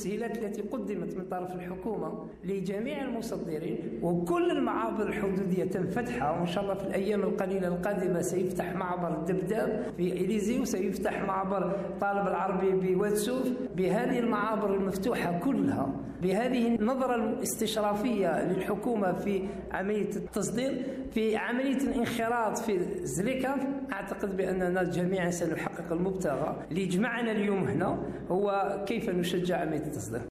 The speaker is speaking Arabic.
التسهيلات التي قدمت من طرف الحكومة لجميع المصدرين، وكل المعابر الحدودية تم فتحها، وإن شاء الله في الأيام القليلة القادمة سيفتح معبر الدبداب في إليزي، وسيفتح معبر طالب العربي بواتسوف. بهذه المعابر المفتوحة كلها، بهذه النظرة الاستشرافية للحكومة في عملية التصدير، في عملية الانخراط في زليكاف، أعتقد بأننا جميعا سنحقق المبتغى. اللي يجمعنا اليوم هنا هو كيف نشجع عملية التصدير.